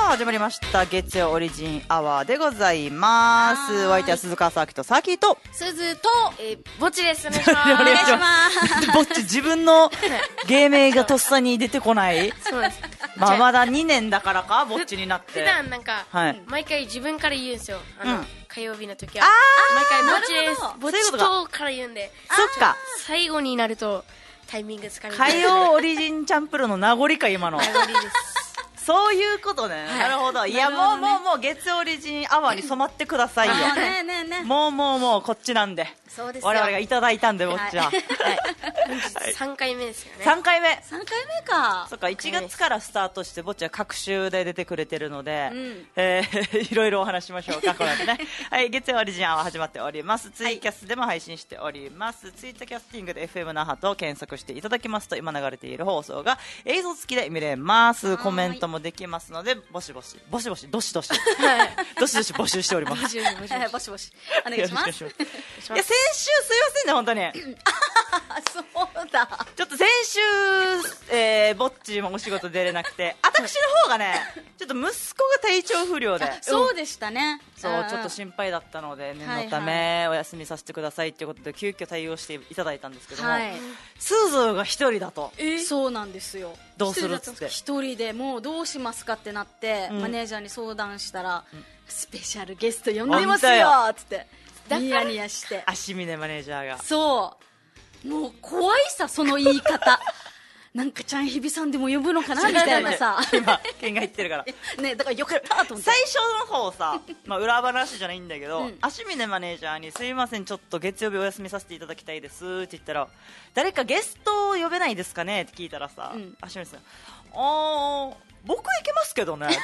始まりました月曜オリジンアワーでございます。お相手は鈴川さきとさきとすずと、ぼっちです。お願いします。 お願いしますぼっち自分の芸名がとっさに出てこないそうです。 まあまだ2年だからかぼっちになって普段なんか、 はい、 毎回自分から言うんですよ。火曜日の時は毎回ぼっちですぼっちとから言うんで、 そっか最後になるとタイミングつかみ火曜オリジンチャンプルの名残か今の名残ですそういうことね、なるほど。いや、もう月曜オリジンアワーに染まってくださいよもうこっちなんで、 そうですよ、 我々がいただいたんで、ぼっちは 3回目ですよね。 3回目か。 そっか、1月からスタートしてぼっちは各週で出てくれてるので、いろいろお話しましょうかこの後ねはい、月曜オリジンアワー始まっております。ツイキャスでも配信しております。ツイッターキャスティングで FM 那覇と検索していただきますと、今流れている放送が映像付きで見れます。コメントもできますので、どしどしどしどし募集しております。 ぼしぼしお願いします。 いや、先週すいませんね、本当にそうだ、 ちょっと先週、ぼっちもお仕事出れなくて、私の方がねちょっと息子が体調不良で、 そうでしたね。 そうちょっと心配だったので、念のためお休みさせてくださいということで急遽対応していただいたんですけども、スーズーが一人だと、 そうなんですよ。 どうするっつって一人でもうどうしますかってなって、マネージャーに相談したら、スペシャルゲスト呼んでますよっつってニヤニヤして、 足峰マネージャーが、 そうもう怖いさ、その言い方なんかちゃんひびさんでも呼ぶのかなみたいなさ今剣が言ってるからね、だからよかったと思って、 最初の方さ、裏話じゃないんだけど、足峰マネージャーにすいませんちょっと月曜日お休みさせていただきたいですって言ったら、誰かゲストを呼べないですかねって聞いたらさ、足峰さん僕行けますけどねって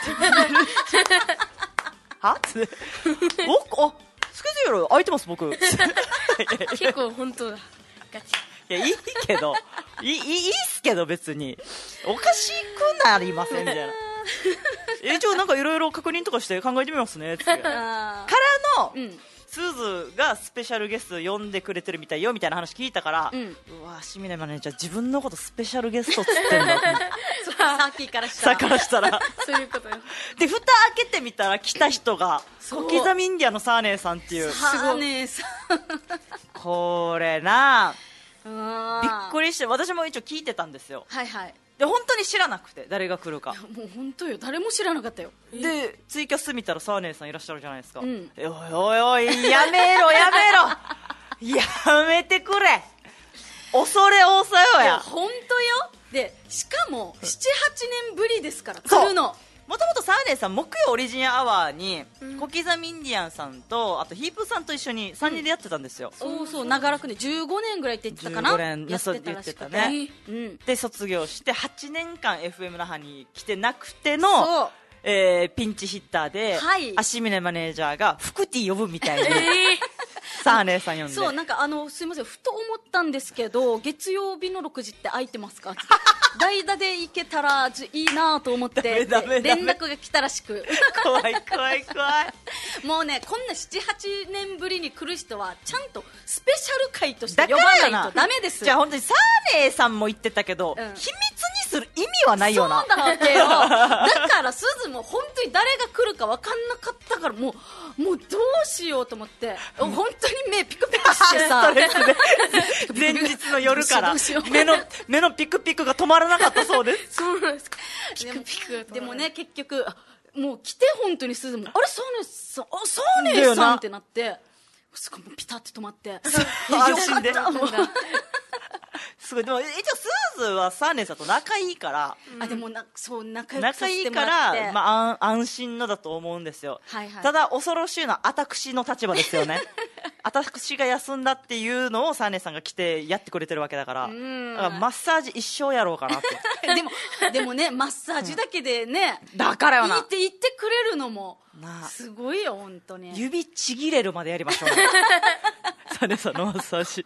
はって僕スケジュール空いてます僕結構本当だガチ。 いや、いいけどいいっすけど別におかしくなりませんみたいな一応なんかいろいろ確認とかして考えてみますねってからの、スーズがスペシャルゲスト呼んでくれてるみたいよみたいな話聞いたから、うわしみねマネージャー自分のことスペシャルゲストっつってんだってさっきからしたらそういうことよ。 で蓋開けてみたら来た人が小刻みインディアのサーネーさんっていう、 サーネーさんこれなびっくり。 りして、私も一応聞いてたんですよ。 はいはい。 で本当に知らなくて誰が来るか、 もう本当よ、誰も知らなかったよ。 でツイキャス見たらサーネーさんいらっしゃるじゃないですか、おいおいやめろやめてくれ、恐れ多さよや。 本当よ。でしかも 7,8 年ぶりですから来るの。 もともとサーネーさん木曜オリジンアワーに、小刻みインディアンさんとあとヒープさんと一緒に3人でやってたんですよ、 そう長らくね15年ぐらいって言ってたかな、 15年やってたらしくて、 ね、で卒業して8年間 FM 那覇に来てなくての、ピンチヒッターで、足峰マネージャーがフクティ呼ぶみたいに、サーネーさん呼んで、 そうなんかすいませんふと思ったんですけど、月曜日の6時って空いてますか代打で行けたらいいなと思って連絡が来たらしく怖いもうね、こんな 7,8 年ぶりに来る人はちゃんとスペシャル回として呼ばないとダメです。 じゃあ本当にサーネーさんも言ってたけど、秘密にする意味はないよな。 そうなわけよだからすずも本当に誰が来るか分かんなかったから、もうどうしようと思って本当に目ピクピクしてさ前日の夜から目のピクピクが止まらなかったそうです。 そうなんですか。ピクピクでもね、結局もう来て本当にすずもあれサーネーさんってなって、すごいピタッて止まって安心で。すごい。でも一応スーズはサーネーさんと仲いいから、 でもそう仲良くさせてもらって、 まあ、安心のだと思うんですよ、ただ恐ろしいのは私の立場ですよね私が休んだっていうのをサーネーさんが来てやってくれてるわけだから、マッサージ一生やろうかなってでもね、マッサージだけでね、 だからよな、 いいって言ってくれるのもすごいよ本当に。 指ちぎれるまでやりましょうサーネーさんのマッサージ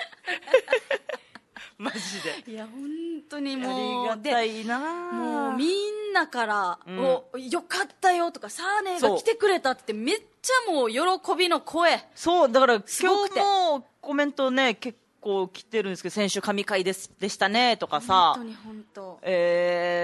マジで。 いや本当にもうありがたいな。 もうみんなから、よかったよとかサーネーが来てくれたってめっちゃもう喜びの声。 そうだから今日もコメントね結構来てるんですけど、先週神回でしたねとかさ、 本当に本当、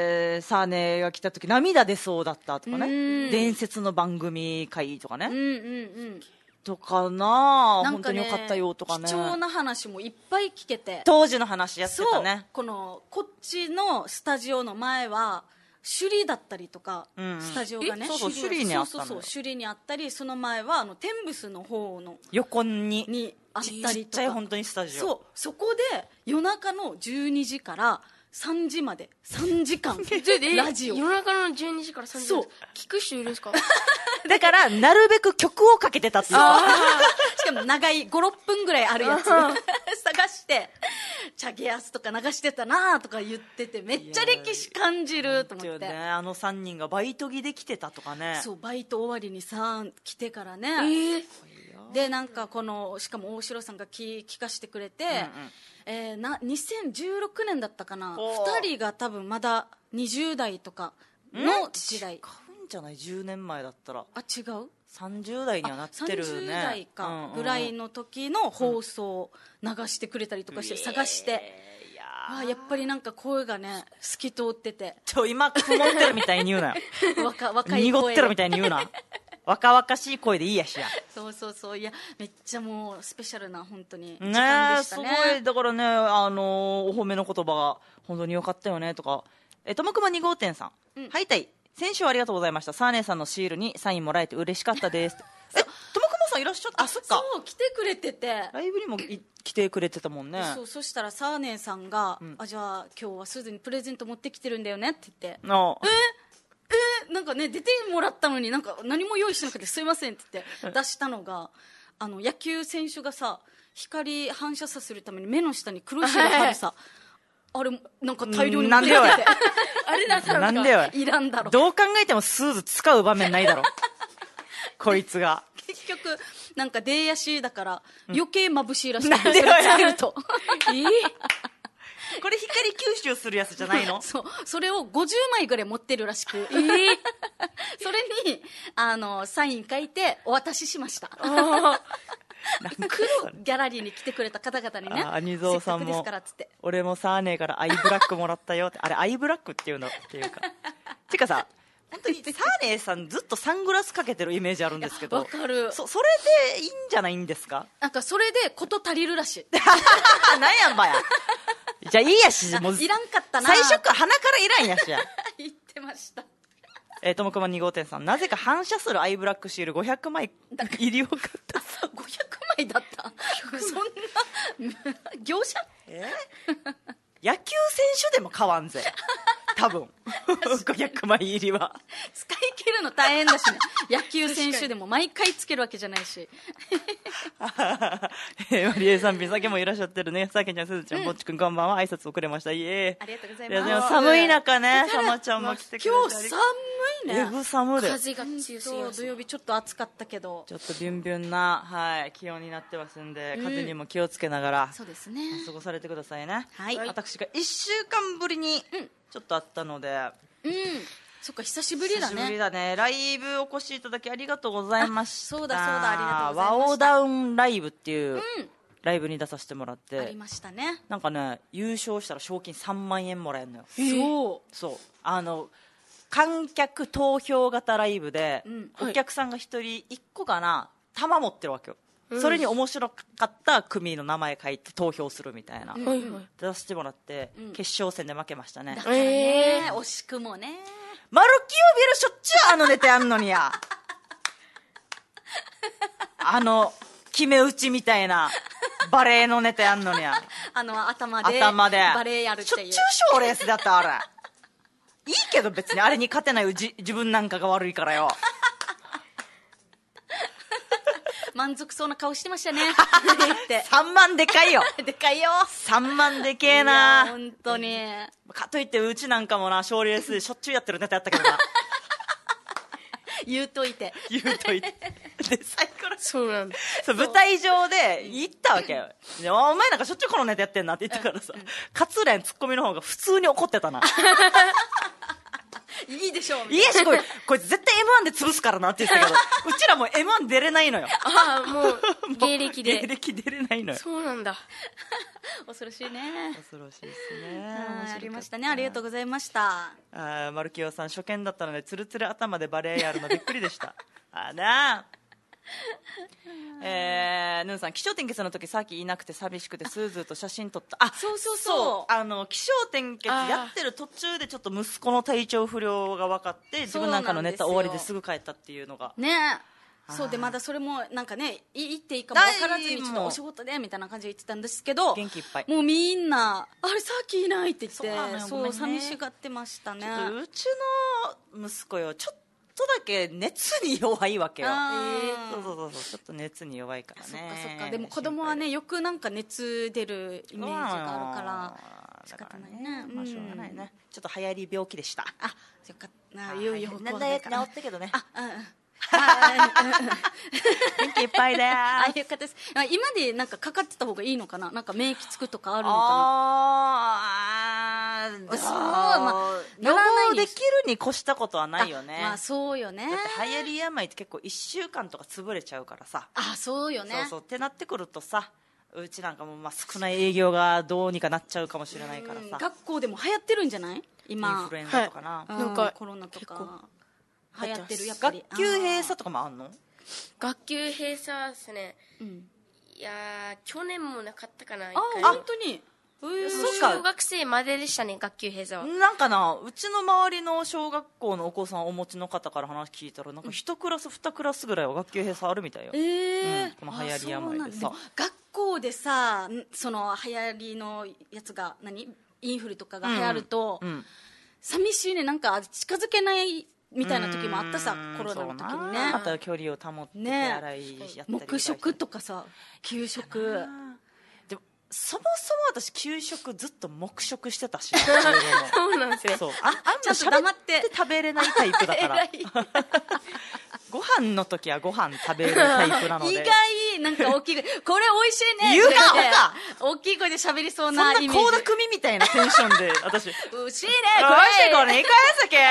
サーネが来た時涙出そうだったとかね、伝説の番組会とかね、とかな、本当によかったよとかね、 貴重な話もいっぱい聞けて、 当時の話やってたね。 こっちのスタジオの前は首里だったりとか、スタジオがね、 首里にあったのよ。 首里にあったり、その前はテンブスの方の横にあったりとか、 ちっちゃい本当にスタジオ、 そこで夜中の12時から3時まで3時間ラジオ、 夜中の12時から3時まで聞く人いるんですか？ だからなるべく曲をかけてたっていうしかも長い 5,6 分ぐらいあるやつ探してチャゲアスとか流してたなとか言ってて、めっちゃ歴史感じると思って、 ね、あの3人がバイト着で来てたとかね。 そう、バイト終わりにさ来てからね、でなんかしかも大城さんが聞かせてくれて、2016年だったかな、2人が多分まだ20代とかの時代、 買うんじゃない？10年前だったら。 あ、違う、 30代にはなってるね。 30代かぐらいの時の放送を流してくれたりとかして探して、やっぱりなんか声がね透き通ってて、 今曇ってるみたいに言うなよ若い声で濁ってるみたいに言うな若々しい声でいいやしや。 そういや、めっちゃもうスペシャルな本当に時間でしたね。 すごい、だからね、お褒めの言葉が本当に良かったよねとか。ともくま2号店さん、はいたい、先週はありがとうございました。サーネさんのシールにサインもらえて嬉しかったです。ともくまさんいらっしゃった？そっか、 そう、来てくれてて、 ライブにも来てくれてたもんね。 そしたらサーネさんが、じゃあ今日はすでにプレゼント持ってきてるんだよねって言って、なんかね、出てもらったのになんか何も用意しなくてすいませんって言って出したのが野球選手がさ、光反射させるために目の下に黒い白貼るさあれなんか大量に持ってきててあれなんでよ、いらんだろ、 どう考えてもスーズ使う場面ないだろこいつが結局なんか出やしだから余計眩しいらしい、なんでよやるとこれ光吸収するやつじゃないの？ それを50枚ぐらい持ってるらしく、それにサイン書いてお渡ししましたギャラリーに来てくれた方々にね、 アニゾーさんもせっかくですからっつって、 俺もサーネからアイブラックもらったよって、あれアイブラックっていうのっていうかてかさ、本当にサーネさんずっとサングラスかけてるイメージあるんですけど、 わかる、 それでいいんじゃないんですか？ なんかそれで事足りるらしいなんやんばやじゃあいいやし、もういらんかったな、 最初から鼻からいらんやしや言ってましたともくま2号店さん、なぜか反射するアイブラックシール500枚入りを買った 500枚だったそんな業者野球選手でも買わんぜ多分500枚入りは使い切るの大変だしね野球選手でも毎回つけるわけじゃないしマリエさん、美咲もいらっしゃってるね。さけちゃん、すずちゃん、ぼっちくん、こんばんは。挨拶遅れました。イエーイ。 ありがとうございます。 寒い中ね、さまちゃんも来てくれて、 今日寒いね。 えぐ寒で、 風が強すぎます。 土曜日ちょっと暑かったけど、 ちょっとビュンビュンな、気温になってますんで、風にも気をつけながらそうですね、 過ごされてくださいね。 はい、 私が1週間ぶりにちょっとあったので、 そっか、久しぶりだね。 久しぶりだね。ライブお越しいただきありがとうございました。 そうだありがとうございました。 ワオダウンライブっていうライブに出させてもらって、 ありましたね。 なんかね、優勝したら賞金3万円もらえるのよ。そう観客投票型ライブで、お客さんが一人1個かな玉持ってるわけよ。それに面白かった組の名前書いて投票するみたいな、出させてもらって、決勝戦で負けましたね。 だからね、惜しくもね。 マルキオビルしょっちゅうネタやんのにや決め打ちみたいなバレーのネタやんのにや頭でバレーやるっていう。 しょっちゅう賞レースだったあれいいけど別にあれに勝てない自分なんかが悪いからよ満足そうな顔してましたね 3万でかいよでかいよ、 3万でけえな。 本当に。 かといってうちなんかもな、賞レースでしょっちゅうやってるネタやったけどな言うといてで最後のそうなんだ。 舞台上で言ったわけよ。お前なんかしょっちゅうこのネタやってんなって言ってからさ、勝連ツッコミの方が普通に怒ってたないいでしょういいやし、こいつ絶対 M1 で潰すからなって言ってたけどうちらも M1 出れないのよ。 もう芸歴で芸歴出れないのよ。 そうなんだ。 恐ろしいね。 恐ろしいですね。 ありましたね。ありがとうございました。 マルキオさん、初見だったのでツルツル頭でバレエやるのびっくりでした。あなヌンさん、気象点結の時さっきいなくて寂しくてスーズーと写真撮った。 そう気象点結やってる途中でちょっと息子の体調不良が分かって自分なんかのネタ終わりですぐ帰ったっていうのがね。そうで、まだそれもなんかね、言っていいかも分からずにちょっとお仕事でみたいな感じで言ってたんですけど、 元気いっぱい、 もうみんなあれさっきいないって言って、 そう寂しがってましたね。 うちの息子よ、ちょっとだけ熱に弱いわけよ。そうちょっと熱に弱いからね。 そっか。でも子供はね、よくなんか熱出るイメージがあるから仕方ないね。 まあしょうがないね。ちょっと流行り病気でした。 よかった。いよいよ治ったけどね。 元気いっぱいだよ。 よかったです。今でなんかかかってた方がいいのかな、なんか免疫つくとかあるのかな。 予防できるに越したことはないよね。 まあそうよね。 だって流行り病って結構1週間とか潰れちゃうからさ。 そうよね。 そうってなってくるとさ、うちなんかも少ない営業がどうにかなっちゃうかもしれないからさ。 学校でも流行ってるんじゃない今。 インフルエンザとかな。 なんかコロナとか流行ってる。やっぱり学級閉鎖とかもあんの？ 学級閉鎖はですね、いや去年もなかったかな。 本当に。 小学生まででしたね、学級閉鎖は。 なんかな、うちの周りの小学校のお子さんをお持ちの方から話聞いたら、なんか1クラス2クラスぐらいは学級閉鎖あるみたいよ。この流行り病でさ。 学校でさ、その流行りのやつがインフルとかが流行ると、寂しいね。なんか近づけないみたいな時もあったさ、コロナの時にね。 また距離を保って手洗いやったり、 黙食とかさ、給食。 でもそもそも私給食ずっと黙食してたし。 そうなんですよ。 そう、 ちゃんと黙って食べれないタイプだからご飯の時はご飯食べるタイプなので、 意外なんか大きい声これ美味しいね言うか大きい声で喋りそうなイメージ。 そんな倖田來未みたいなテンションで私美味しいねこれ美味しいこれいかやさけ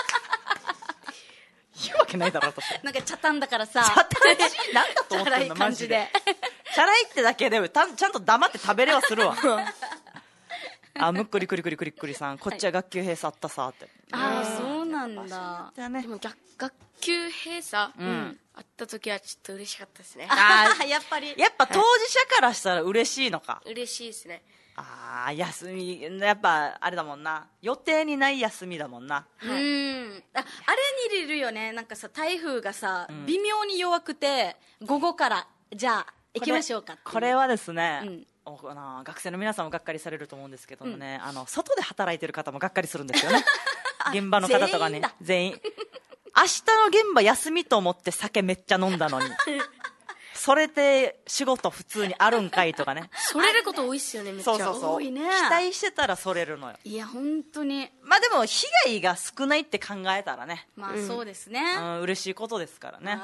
言うわけないだろ私。 なんかチャタンだからさ、 チャタンなんだと思ってんのマジで。チャラいってだけでちゃんと黙って食べれはするわむっくりくりくりくりくりさん、こっちは学級閉鎖あったさって。 そうなんだ。 でも学級閉鎖あった時はちょっと嬉しかったですね。 やっぱりやっぱ当事者からしたら嬉しいのか。 嬉しいですね。 休みやっぱあれだもんな、予定にない休みだもんな。 あれに入れるよね。なんかさ、台風がさ、微妙に弱くて午後からじゃあ行きましょうかって。 これはですね、学生の皆さんもがっかりされると思うんですけどもね、外で働いてる方もがっかりするんですよね現場の方とかね、全員明日の現場休みと思って酒めっちゃ飲んだのにそれで仕事普通にあるんかいとかね。 それること多いっすよね、めっちゃ。 多いね。 期待してたらそれるのよ。 いや本当に。 まあでも被害が少ないって考えたらね、 まあそうですね、 嬉しいことですからね。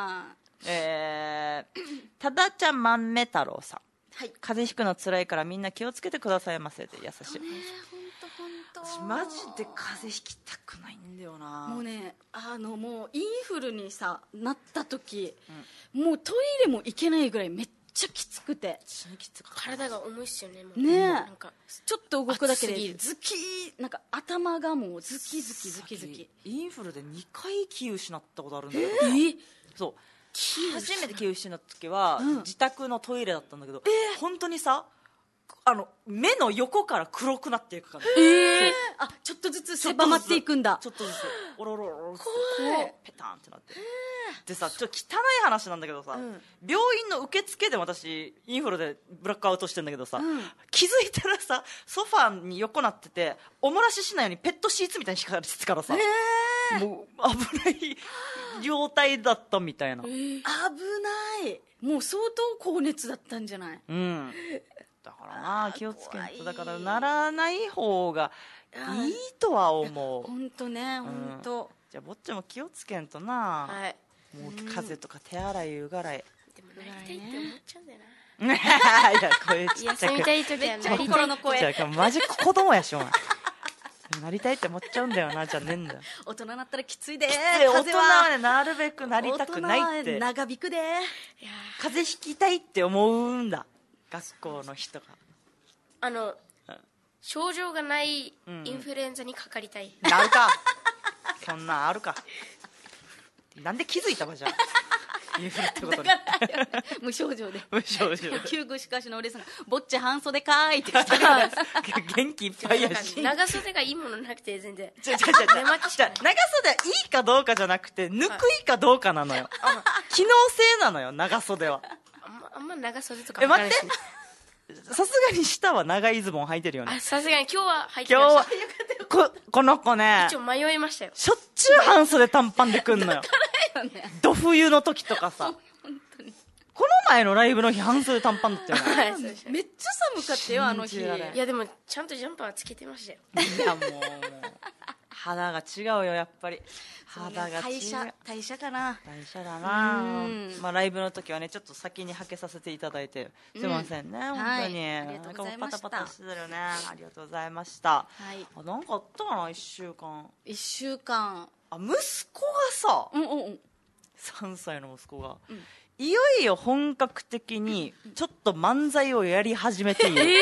ただちゃんまんめ太郎さん、風邪ひくのつらいからみんな気をつけてくださいませって優しい。私マジで風邪ひきたくないんだよな。 もうね、もうインフルにさなった時、もうトイレも行けないぐらいめっちゃきつくて、 体が重いっすよね。 なんかちょっと動くだけでズキー、なんか頭がもうズキズキズキズキ。 インフルで2回気失ったことあるんだけど、そう初めて気失った時は自宅のトイレだったんだけど、本当にさ、目の横から黒くなっていくから、 ちょっとずつ狭まっていくんだ。 ちょっとずつおろろろろペタンってなって、でさ、ちょっと汚い話なんだけどさ、病院の受付でも私インフルでブラックアウトしてんだけどさ、気づいたらさソファーに横なってて、おもらししないようにペットシーツみたいに敷かれてたからさ、もう危ない状態だったみたいな。 危ない。もう相当高熱だったんじゃない？ だからな、気をつけないと。だからならない方がいいとは思う。 本当ね、本当。 じゃあぼっちも気をつけんとな。もう風邪とか手洗いうがらい。 でもなりたいって思っちゃうんだよな。いや声ちっちゃく。 休みたい時はなり心の声。 マジ子供やしお前。なりたいって思っちゃうんだよな、じゃねえんだ。 大人になったらきついで。 大人はね、なるべくなりたくないって。 長引くで。 風邪ひきたいって思うんだ、学校の人が。 症状がないインフルエンザにかかりたい。 なるかそんなんあるか。なんで気づいたわじゃあインフルってことに。 無症状で。 無症状で救護しかしのお姉さんがぼっち半袖かーいって来たから元気いっぱいやし。 長袖がいいものなくて全然。 じゃ長袖はいいかどうかじゃなくてぬくいかどうかなのよ。機能性なのよ長袖は。 あんま長袖とか履かないし。 待って、さすがに下は長いズボン履いてるよね。 さすがに今日は履いてました。 今日はこの子ね一応迷いましたよ。 しょっちゅう半袖短パンで来んのよ。ど冬の時とかさこの前のライブの日半袖短パンだったよね。 はい、そうでした。 めっちゃ寒かったよあの日。 信じられんいやでもちゃんとジャンパーはつけてましたよ。 いやもう肌が違うよやっぱり。肌が違う。 代謝かな。 代謝だな。まあライブの時はねちょっと先にはけさせていただいてすいませんね、本当に、 ありがとうございました。 パタパタしてたよね。ありがとうございました。はい、なんかあったかな1週間。 1週間息子がさ、3歳の息子が、いよいよ本格的にちょっと漫才をやり始めている。 3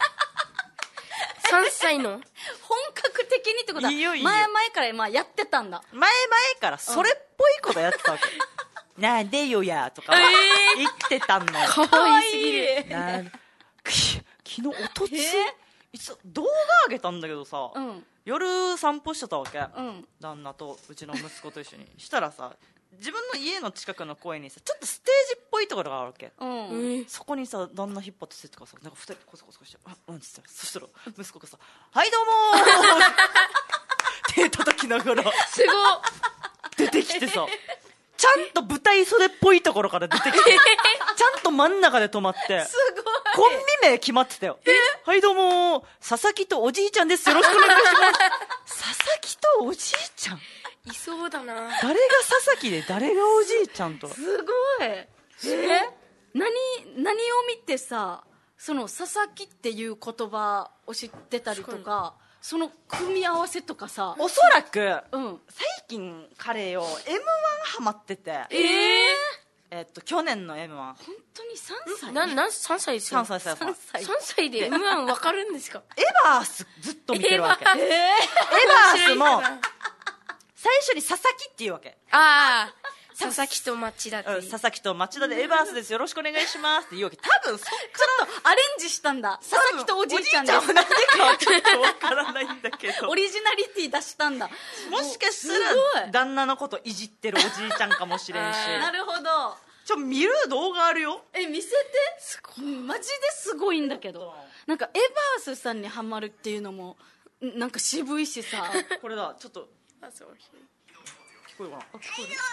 歳の本格的にってことは、 いよいよ前々からまあやってたんだ。 前々からそれっぽいことやってたわけ。なんでよやとか言ってたのよ。 かわいすぎる。 昨日おとついつ動画上げたんだけどさ、夜散歩してたわけ、旦那とうちの息子と一緒にしたらさ、自分の家の近くの公園にさちょっとステージっぽいところがあるわけ、そこにさ旦那引っ張ってせってからさ、なんか2人コソコソしてっつったら、そしたら息子がさ「はいどうもー」手叩きながらすご出てきてさ、ちゃんと舞台袖っぽいところから出てきてちゃんと真ん中で止まってすごいコンビ名決まってたよ。はいどうもー佐々木とおじいちゃんです、よろしくお願いします佐々木とおじいちゃんいそうだな。 誰が佐々木で誰がおじいちゃんと。 すごい。何を見てさ、その佐々木っていう言葉を知ってたりとか、その組み合わせとかさ。 おそらく、最近彼よ M1 ハマってて、去年の M1 本当に3歳 3歳ですよ。 3 歳で M1 分かるんですか。 エバースずっと見てるわけ。エバースも最初に佐々木っていうわけ。 佐々木と町田って、 佐々木と町田でエバースです、よろしくお願いしますって言うわけ。多分そっからアレンジしたんだ。佐々木とおじいちゃんです。 おじいちゃんはなんでかはちょっとわからないんだけどオリジナリティ出したんだ。 もしかしたら旦那のこといじってるおじいちゃんかもしれんし。 なるほど。 見る動画あるよ。 見せて。マジですごいんだけど、なんかエバースさんにハマるっていうのもなんか渋いしさ。 これだ、ちょっと聞こえるかな。聞こえる。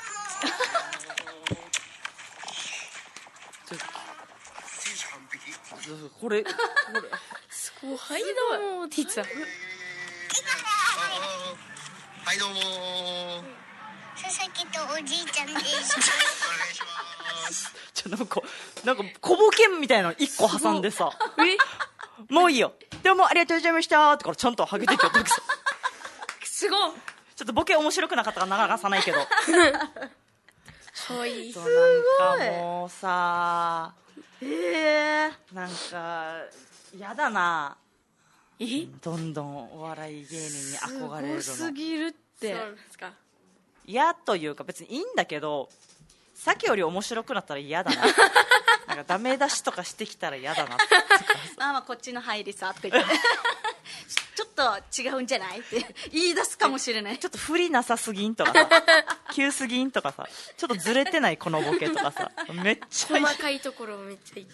これすごい。はいどうもって言ってた。 はいどうも佐々木とおじいちゃんです。お願いします。 なんか小ボケみたいなの1個挟んでさ、もういいよ、どうもありがとうございましたってからちゃんとハゲてきちゃったすごい。 ちょっとボケ面白くなかったから流さないけどかわいい。 なんかもうさ、なんかやだな。どんどんお笑い芸人に憧れるのすごすぎるって。 そうですか。 嫌というか別にいいんだけど、さっきより面白くなったら嫌だな。なんかダメ出しとかしてきたら嫌だなってまあこっちの入りさって言ってちょっと違うんじゃないって言い出すかもしれない。 ちょっと振りなさすぎんとかさ急すぎんとかさ、ちょっとずれてないこのボケとかさ、めっちゃ細かいところをめっちゃ言って。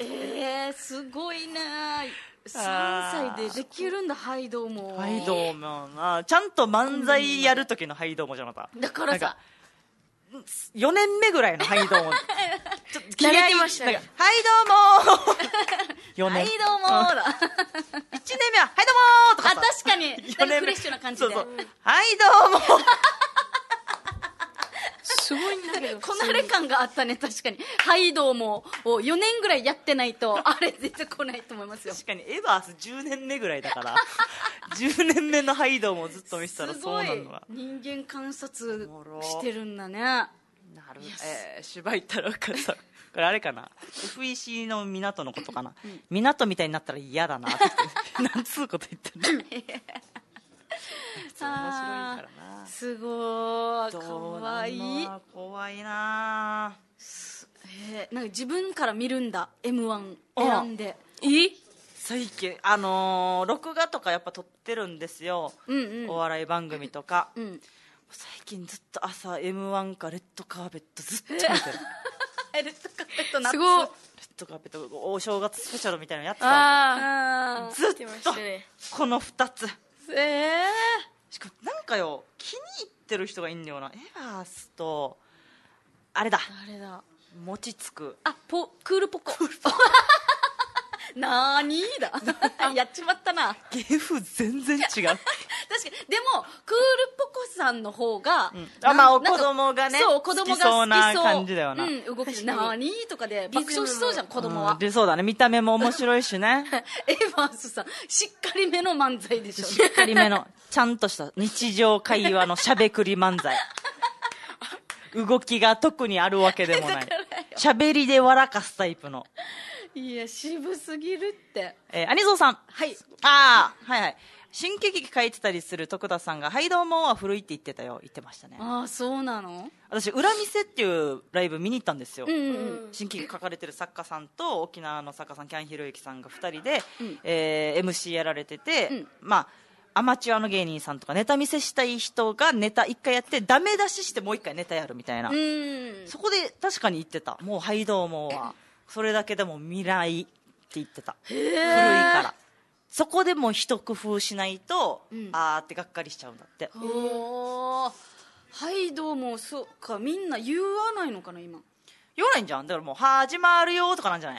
すごいね。3歳でできるんだ。ハイドウも。 ハイドウもな、ちゃんと漫才やる時のハイドウもじゃなかった。 だからさ 4年目ぐらいのハイドウもちょっと慣れてましたね。 はいどうも4年はいどうもーだ 1年目ははいどうもーとかさ、 確かにフレッシュな感じで。 はいどうもすごいんだけどこなれ感があったね。確かにハイドウも4年ぐらいやってないとあれ出てこないと思いますよ。 確かにエバース10年目ぐらいだから10年目のハイドウもずっと見てたらそうなのが。 人間観察してるんだね。 なる。芝居太郎からさこれあれかな、 FEC の港のことかな、港みたいになったら嫌だなってなんつうこと言ってるの面白いからな。 すごいかわいい。 怖いな。 なんか自分から見るんだ M1 選んで。 最近録画とかやっぱ撮ってるんですよ、お笑い番組とか、最近ずっと朝 M1 かレッドカーペットずっと見てるレッドカーペット夏すごい。 レッドカーペットお正月スペシャルみたいなのやってたずっとこの2つ。しかもなんかよ、気に入ってる人がいんだよな。エバースとあれだ、餅つくクールポコなーにーだやっちまったな。 芸風全然違う確かに。でもクールポコさんの方が、 お子供がね、 そう、子供が好きそうな感じだよな、 動きなーにーとかで爆笑しそうじゃん、子供は。 で、そうだね、見た目も面白いしねエヴァースさんしっかりめの漫才でしょ。 しっかりめのちゃんとした日常会話のしゃべくり漫才動きが特にあるわけでもない、しゃべりで笑かすタイプの。 いや、渋すぎるって。 アニゾーさん。 はい。 はいはい。新喜劇書いてたりする徳田さんが、はいどうもは古いって言ってたよ、言ってましたね。 そうなの？ 私、裏店っていうライブ見に行ったんですよ。新喜劇書かれてる作家さんと沖縄の作家さん、キャンヒロユキさんが2人で、MC やられてて、アマチュアの芸人さんとかネタ見せしたい人がネタ1回やってダメ出ししてもう1回ネタやるみたいな。そこで確かに言ってた。もうはいどうもはそれだけでも未来って言ってた。古いからそこでも一工夫しないと、あーってがっかりしちゃうんだって。 はいどうも。そうか、みんな言わないのかな今。 言わないんじゃん。だからもう始まるよとかなんじゃない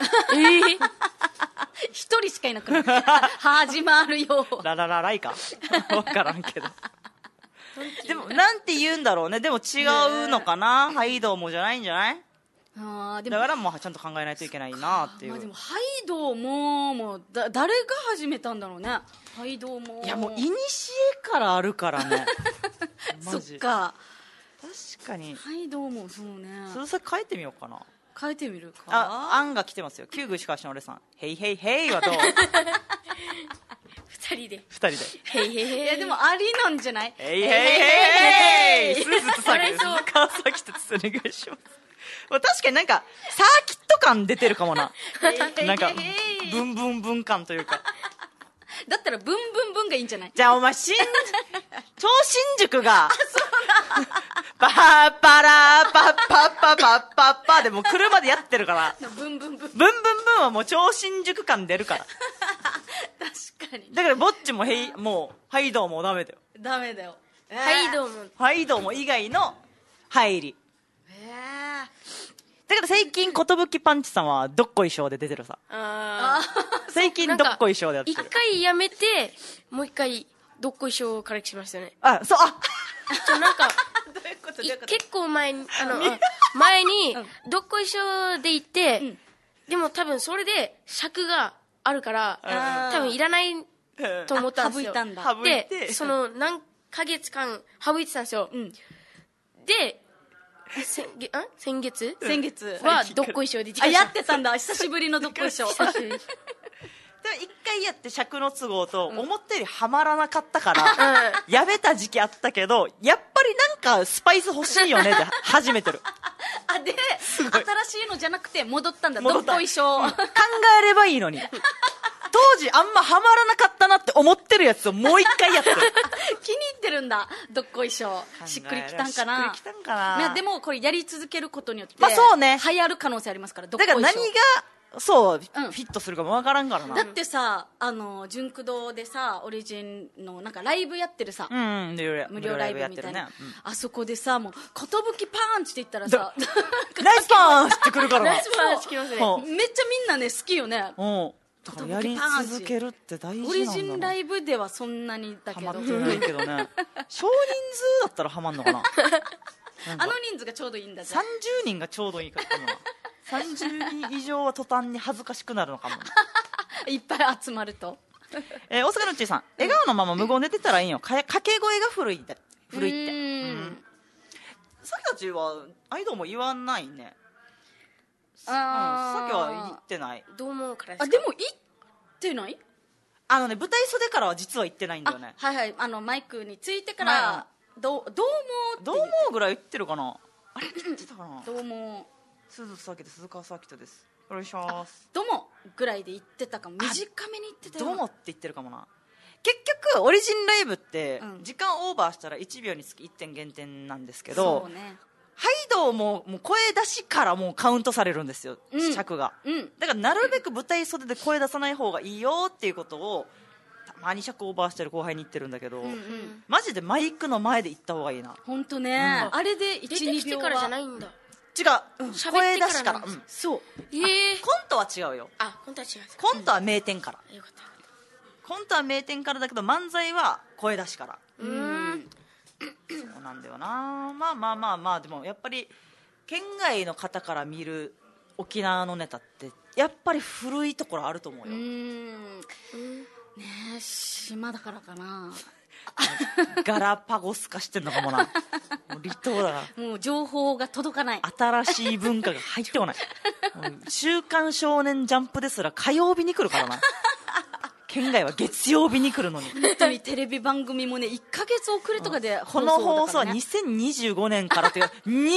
一人しかいなくなる始まるよラララライか分からんけどでもなんて言うんだろうね。でも違うのかな、はいどうもじゃないんじゃない。だからもうちゃんと考えないといけないなっていう。 でもはいどうも誰が始めたんだろうね。はいどうも。 いやもういにしえからあるからねそっか、 確かに。 はいどうも。そうね。 それ変えてみようかな。 変えてみるか。 案が来てますよ。旧具しかしの俺さん、ヘイヘイヘイはどう二人でヘイヘイヘイ。いやでもありなんじゃない。 ヘイヘイヘイヘイスーツ下げて川崎とお願いします確かになんかサーキット感出てるかもななんかブンブンブン感というか。 だったらブンブンブンがいいんじゃない。 じゃあお前超新宿がパーパラーパッパッパパッパッパでもう車でやってるからブンブンブンブンブンブンはもう超新宿感出るから確かに。 だからぼっちももうはいどうもダメだよ。 ダメだよ。 はいどうも。 はいどうも以外の入り。だから最近寿パンチさんはどっこいショーで出てるさ。最近どっこいショーでやってる。 一回やめてもう一回どっこいショーから来ましたよね。 なんかどういうこと結構前に前にどっこいショーで行って、でも多分それで尺があるから多分いらないと思ったんですよ。 省いたんだ。 でその何ヶ月間省いてたんですよ。で先月はどっこいショーでやってたんだ。久しぶりのどっこいショー。 でも一回やって尺の都合と思ったよりハマらなかったから、やめた時期あったけどやっぱりなんかスパイス欲しいよねって始めてるで新しいのじゃなくて戻ったんだ。どっこいショー、 考えればいいのに当時あんまハマらなかったなって思ってるやつをもう一回やってる気に入ってるんだ。どっこいショーしっくりきたんかな。 しっくりきたんかな。 いやでもこれやり続けることによってそうね、 流行る可能性ありますから。 だから何がそう、フィットするかもわからんからな。 だってさ純駆動でさオリジンのなんかライブやってるさ、 無料ライブみたいな、あそこでさもう寿パンチって言ったらさナイスパンチってくるからな。 ナイスパンチきますね。 めっちゃみんなね好きよね。 だからやり続けるって大事なんだな。 オリジンライブではそんなにだけどハマってないけどね少人数だったらハマんのかなあの人数がちょうどいいんだぜ。 30人がちょうどいいかもな30人以上は途端に恥ずかしくなるのかもいっぱい集まると大阪のっちーさん、笑顔のまま無言で出てたらいいよ。掛け声が古いってさきたちはアイドルも言わないね。 さっきは行ってない。 どう思うからですか？ でも行ってない？ 舞台袖からは実は行ってないんだよね。 はいはい、マイクについてからどう思うぐらい行ってるかな。あれ行ってたかな。 どうも鈴崎で鈴川サーキットです。お願いします。 どうもぐらいで行ってたかも。短めに行ってたよ。 どうもって言ってるかもな。結局オリジンライブって時間オーバーしたら1秒につき1点減点なんですけど、 そうね、 ハイドもう声出しからもうカウントされるんですよ、尺が、だからなるべく舞台袖で声出さない方がいいよっていうことをたまに尺オーバーしてる後輩に言ってるんだけど、マジでマイクの前で言った方がいいな。 本当ね、あれで1、2秒は出てきてからじゃないんだ。 違う、声出しから。 そう、 コントは違うよ。 コントは違う。 コントは名店から。 よかった。 コントは名店からだけど漫才は声出しから。そうなんだよな。まあでもやっぱり県外の方から見る沖縄のネタってやっぱり古いところあると思うよ。 ねえ、島だからかな。 ガラパゴス化してんのかもな。もう離島だから、 もう情報が届かない。 新しい文化が入ってこない。週刊少年ジャンプですら火曜日に来るからな。県外は月曜日に来るのに。 本当にテレビ番組もね、1ヶ月遅れとかでこの放送は2025年からという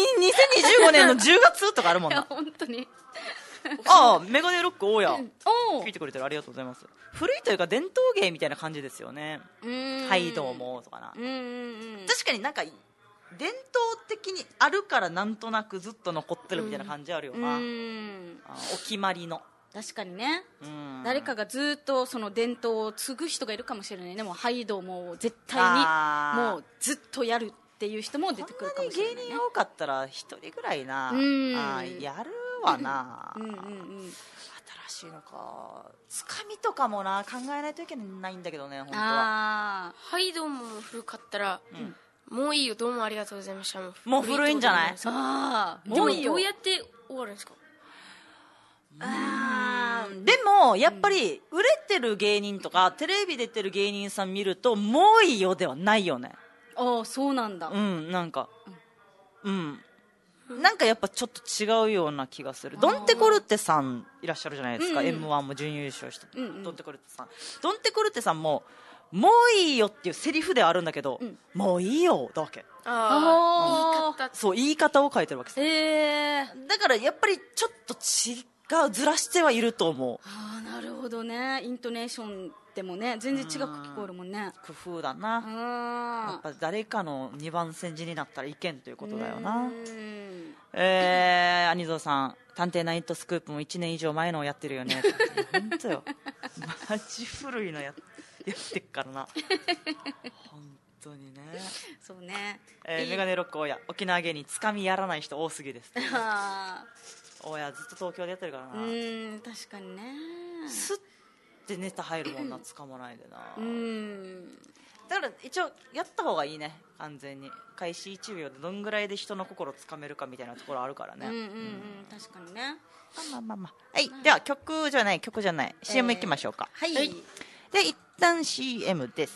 2025年の10月とかあるもんな。 いや本当に。 メガネロック大家聞いてくれてる、ありがとうございます。古いというか伝統芸みたいな感じですよね。はいどうもとかな。確かになんか伝統的にあるからなんとなくずっと残ってるみたいな感じあるよな。お決まりの。 確かにね、誰かがずっとその伝統を継ぐ人がいるかもしれないね。もうハイドも絶対にもうずっとやるっていう人も出てくるかもしれないね。 こんなに芸人多かったら一人ぐらいな、やるわな。新しいのか、つかみとかもな考えないといけないんだけどね、本当は。 ハイドも古かったら、もういいよ、どうもありがとうございました。 もう古いんじゃない？ もういいよ。どうやって終わるんですか？ でもやっぱり売れてる芸人とかテレビ出てる芸人さん見るともういいよではないよね。 そうなんだ。 なんかなんかやっぱちょっと違うような気がする。ドンテコルテさんいらっしゃるじゃないですか。M1 も準優勝したドンテコルテさん。ドンテコルテさんももういいよっていうセリフではあるんだけど、もういいよだわけ。言い方を書いてるわけです。だからやっぱりちょっとずらしてはいると思う。 なるほどね。イントネーションでもね全然違く聞こえるもんね。 工夫だな。やっぱ誰かの2番煎じになったらいけんということだよな。兄蔵さん、探偵ナイトスクープも1年以上前のをやってるよね。本当よ、マジ古いのやってっからな。本当にね。 そうね。 メガネロック大家、沖縄芸人つかみやらない人多すぎです。大家ずっと東京でやってるからな。 確かにね。 スッてネタ入るもんな、つかまないでな。だから一応やった方がいいね。完全に開始1秒でどんぐらいで人の心をつかめるかみたいなところあるからね。 確かにね。 はい、では曲じゃない CM いきましょうか。 はい。 で一旦 CM です。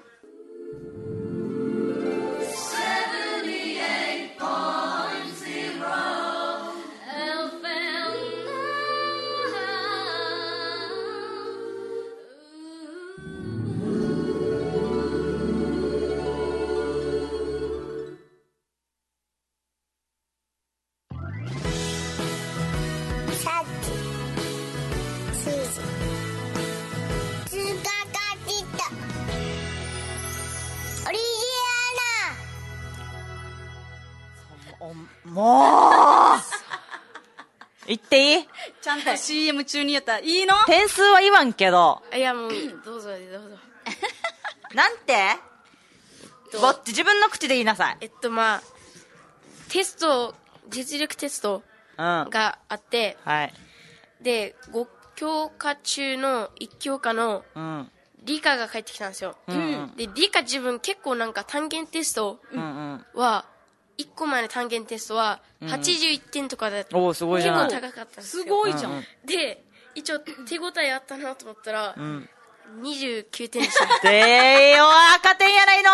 もう言っていい？ ちゃんと CM 中にやったらいいの？ 点数は言わんけど。 いやもうどうぞなんて？ぼっち自分の口で言いなさい。 テスト、実力テストがあって、で5教科中の1教科の理科が返ってきたんですよ。で理科自分結構なんか単元テストは1個前の単元テストは81点とかで、結構高かったんですよ。 すごいじゃん。 で一応手応えあったなと思ったら、29点でした。 赤点やないの。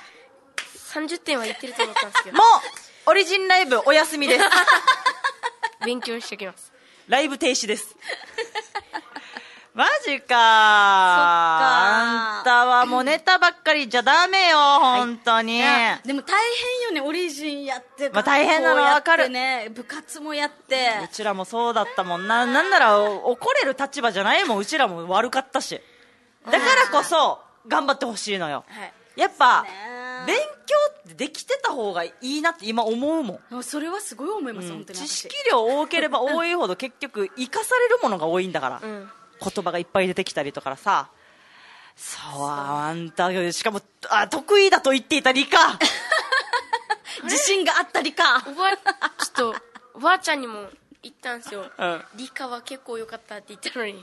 30点はいってると思ったんですけど。 もうオリジンライブお休みです。 勉強しておきます。 ライブ停止です。マジか。あんたはもうネタばっかりじゃダメよ、本当に。 でも大変よね、オリジンやって。 まあ大変なの分かるね。部活もやって。 うちらもそうだったもんな。なんなら怒れる立場じゃないもん、うちらも悪かったし。だからこそ頑張ってほしいのよ。やっぱ勉強ってできてた方がいいなって今思うもん。それはすごい思います、本当に。 知識量多ければ多いほど結局生かされるものが多いんだから。言葉がいっぱい出てきたりとかさ。そう、あんたしかも得意だと言っていた理科自信があった理科。 ちょっとおばあちゃんにも言ったんですよ、理科は結構良かったって言ったのに、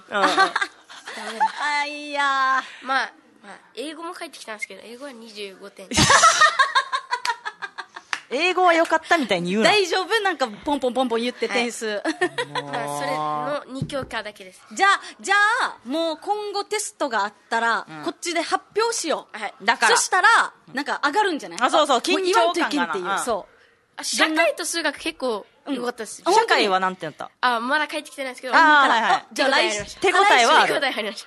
いやまあ英語も返ってきたんですけど、英語は25点英語は良かったみたいに言うの。 大丈夫？なんかポンポンポンポン言って点数、 それの2教科だけです。 じゃあもう今後テストがあったら、こっちで発表しよう。 だからそしたらなんか上がるんじゃない？ そうそう、緊張感がっていう。そう社会と数学結構良かったです。 社会はなんて言った？ まだ帰ってきてないですけど。 じゃあ来週手応えはある。 手応え入りました。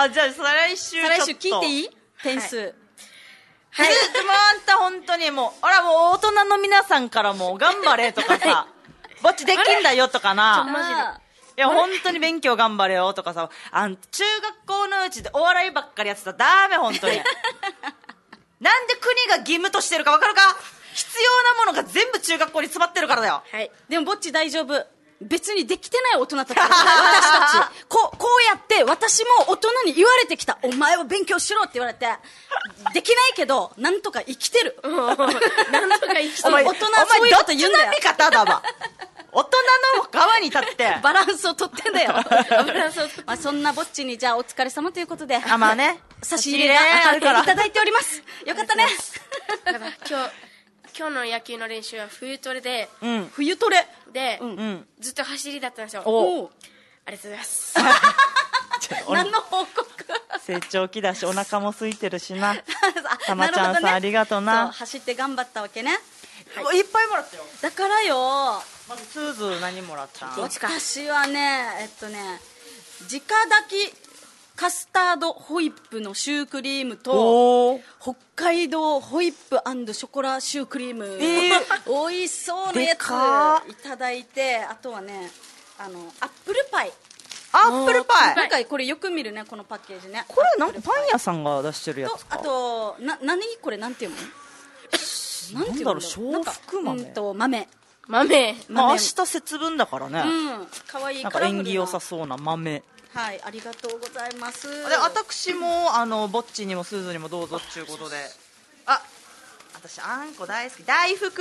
じゃあ再来週聞いていい？点数。 でもあんた本当にもう大人の皆さんからも頑張れとかさ、ぼっちできんだよとかな。いや本当に勉強頑張れよとかさ、中学校のうちでお笑いばっかりやってたらダメ、本当に。なんで国が義務としてるか分かるか？必要なものが全部中学校に詰まってるからだよ。 でもぼっち大丈夫。別にできてない大人たちだから私たちこうやって私も大人に言われてきた。お前は勉強しろって言われてできないけどなんとか生きてる。 なんとか生きてる。 お前どっちの味方だわ。大人の側に立ってバランスを取ってんだよ。そんなぼっちにじゃあお疲れ様ということで、 まあね、 差し入れがあるからいただいております。よかったね。 今日の野球の練習は冬トレで、 冬トレで、ずっと走りだったんですよ。ありがとうございます。 何の報告？ 成長期だしお腹も空いてるしな。たまちゃんさんありがとうな。 走って頑張ったわけね。 いっぱいもらったよ。 だからよ。 まずスーズ何もらった？ 私はね直炊きカスタードホイップのシュークリームと北海道ホイップ&ショコラシュークリーム、美味しそうなやついただいて、あとはねアップルパイ。なんかこれよく見るね、このパッケージね。 これなんかパン屋さんが出してるやつか。 あと何これなんていうの？なんだろう、 小福豆。 豆。 明日節分だからね。 可愛いなんか縁起良さそうな豆。 はい、ありがとうございます。 で私もぼっちにもスーズにもどうぞっていうことで、私あんこ大好き。大福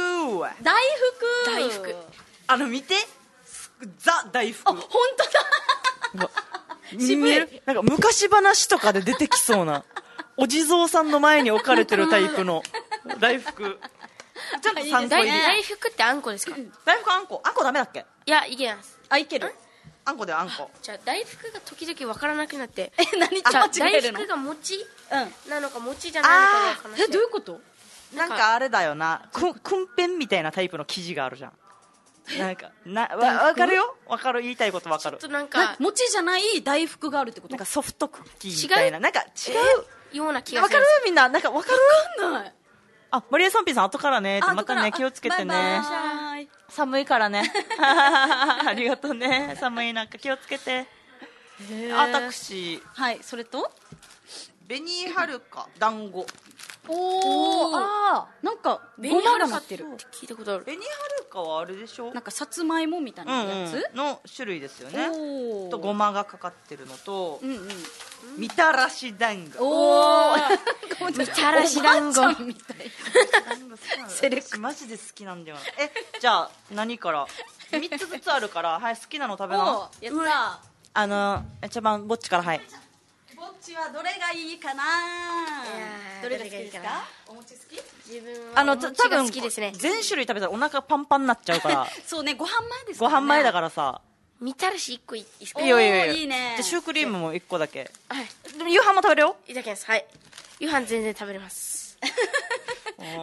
見て、ザ大福。 本当だ。 渋い。なんか昔話とかで出てきそうなお地蔵さんの前に置かれてるタイプの大福。ちょっと3個入り。 大福ってあんこですか？ 大福あんこダメだっけ？ いや、いけます。 いける。 あんこであんこ。 じゃあ大福が時々分からなくなって、 何と間違えるの？ 大福が餅なのか餅じゃないのか分からない。 どういうこと？ なんかあれだよな、くんぺんみたいなタイプの生地があるじゃん。なんか分かるよ、分かる、言いたいこと分かる。 ちょっとなんか餅じゃない大福があるってこと？ なんかソフトクッキーみたいな、なんか違うような気がする。 分かる？みんななんか分かる？ 分かんない。 マリエさんピーさん後からねって、またね気をつけてね。寒いからね。ありがとうね。寒い中気をつけて。私、 はい、それと紅はるか団子。 なんかごまがなってる。 聞いたことある。 紅はるかはあれでしょ、 なんかさつまいもみたいなやつの種類ですよね。とごまがかかってるのと、みたらし団子。 みたらし団子みたいな。セレクマジで好きなんだよ。じゃあ何から3つずつあるから、はい、好きなの食べな。 やった。 一番ぼっちから。はい、 ぼっちはどれがいいかな。どれが好きですか？お餅好き？ 自分はお餅が好きですね。 全種類食べたらお腹パンパンになっちゃうから。 そうね、ご飯前ですご飯前だからさ。 みたらし1個いいですか？ いいよ。 いいね。 シュークリームも1個だけ。 はい。 でも夕飯も食べるよ。 いただきます。はい。夕飯全然食べれます。 どっから食べ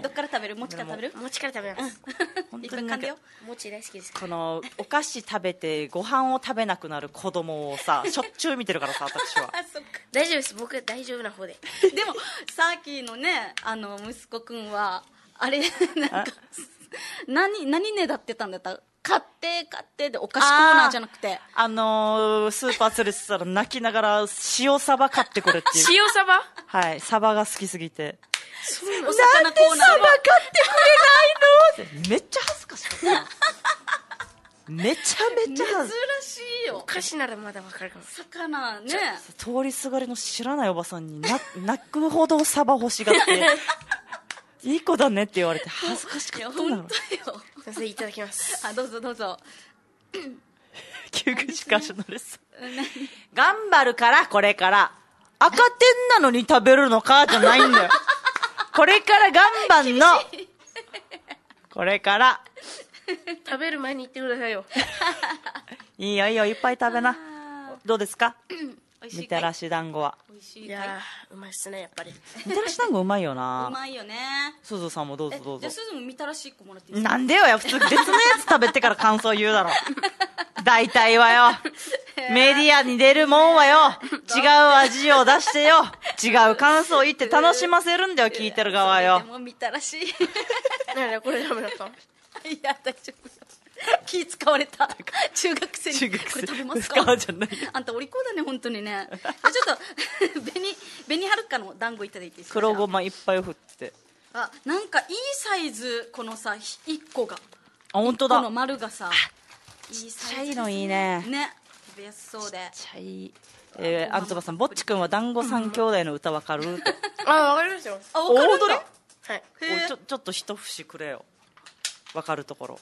べる？餅から食べる？ 餅から食べます。 本当になんか餅大好きです。 このお菓子食べてご飯を食べなくなる子供をさしょっちゅう見てるからさ私はそっか。 大丈夫です。僕大丈夫な方で。 でもさっきのね息子くんはあれなんか何ねだってたんだった買ってでお菓子コーナーじゃなくてスーパー連れてたら泣きながら塩サバ買ってくれっていう塩サバ？ はいサバが好きすぎてお魚コーナーはなんでサバ買ってくれないのってめっちゃ恥ずかしかっためちゃめちゃ恥ず珍しいよお菓子ならまだわかるかも。 魚ね通りすがりの知らないおばさんに泣くほどサバ欲しがっていい子だねって言われて恥ずかしかったんだろ本当よそれいただきます。 どうぞどうぞ救急士かしのレス頑張るからこれから赤点なのに食べるのかじゃないんだよこれから頑張んのこれから食べる前に言ってくださいよ。 いいよいいよいっぱい食べなどうですか美味しいみたらし団子は美味しいいやーうまいっすねやっぱり。 みたらし団子うまいよなうまいよねすずさんもどうぞどうぞじゃあすずもみたらし1個もらっていいですかなんでよ普通別のやつ食べてから感想言うだろ大体はよメディアに出るもんはよ違う味を出してよ違う感想を言って楽しませるんだよ聞いてる側よでもみたらしなんだこれダメだった。 いや大丈夫よ気使われた中学生にこれ食べますかじゃないあんたお利口だね本当にねちょっと紅はるかの団子いただいていいですか黒ごまいっぱい振ってなんかいいサイズこのさ1個が本当だこの丸がさいいサイズちっちゃいのいいね食べやすそうでちっちゃいあんつばさんぼっちくんは団子三兄弟の歌わかるってわかりますよ。 わかるんだはい。 ちょっと一節くれよわかるところ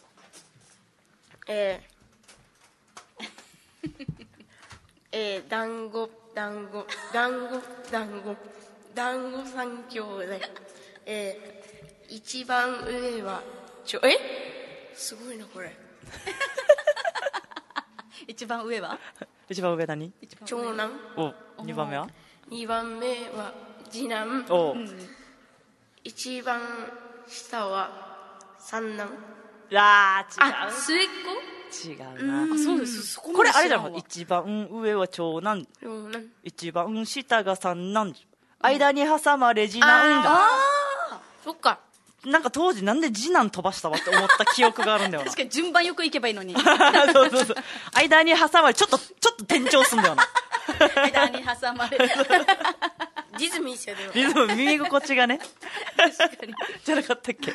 団子三兄弟。一番上はすごいなこれ。 一番上は一番上何長男。 2番目は 2番目は次男。一番下は三男。 違末っう違うなそうですそここれあれじゃんん一番上は長男子。 一番下が三男間に挟まれ次男だそっか。 なんか当時なんで次男飛ばしたわって思った記憶があるんだよな確かに順番よくいけばいいのにそう間に挟まれちょっと転調すんだよな間に挟まれるリズムいいっすよでも。 リズム耳心地がね確かにじゃなかったっけ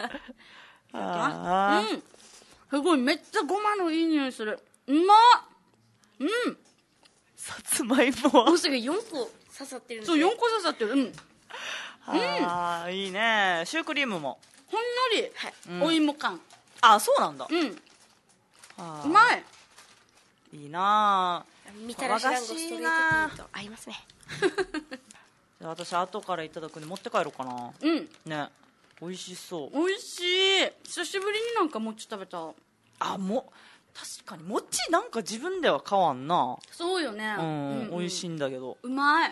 すごいめっちゃごまのいい匂いするうまっさつまいもはもうすぐ4個刺さってるんで。 そう4個刺さってるいいねシュークリームもほんのりお芋感そうなんだうまいいいなみたらし団子ストレートピーと合いますね。 じゃあ私後からいただくんで持って帰ろうかなね美味しそう美味しい久しぶりになんか餅食べた確かに餅なんか自分では買わんなそうよね美味しいんだけどうまい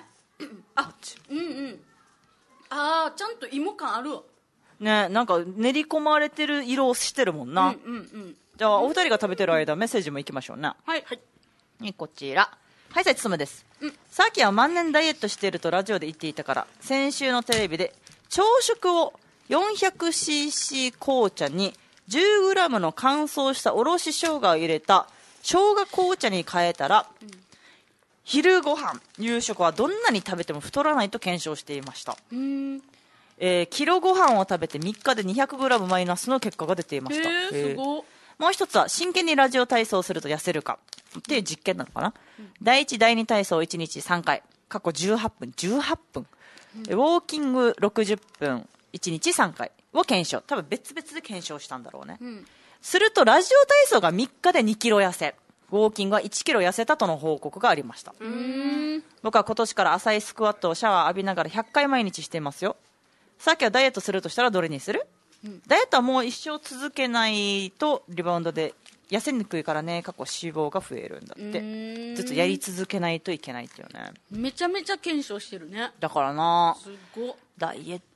ちゃんと芋感あるわねなんか練り込まれてる色をしてるもんなじゃあお二人が食べてる間メッセージもいきましょうねこちらはいさいつつむです、さっきは万年ダイエットしているとラジオで言っていたから先週のテレビで朝食を 400cc 紅茶に 10g の乾燥したおろし生姜を入れた生姜紅茶に変えたら、昼ご飯夕食はどんなに食べても太らないと検証していました。キロご飯を食べて3日で 200g マイナスの結果が出ていました。 すごっ。 もう一つは真剣にラジオ体操をすると痩せるかっていう実験なのかな、第1第2体操を1日3回過去18分、ウォーキング60分1日3回を検証。多分別々で検証したんだろうね、するとラジオ体操が3日で2キロ痩せ、ウォーキングは1キロ痩せたとの報告がありました。僕は今年から浅いスクワットをシャワー浴びながら100回毎日していますよ。さっきはダイエットするとしたらどれにする？ダイエットはもう一生続けないとリバウンドで痩せにくいからね、過去脂肪が増えるんだって。ずっとやり続けないといけないっていうね。 めちゃめちゃ検証してるね。 だからな、 すごっ。 ダイエッ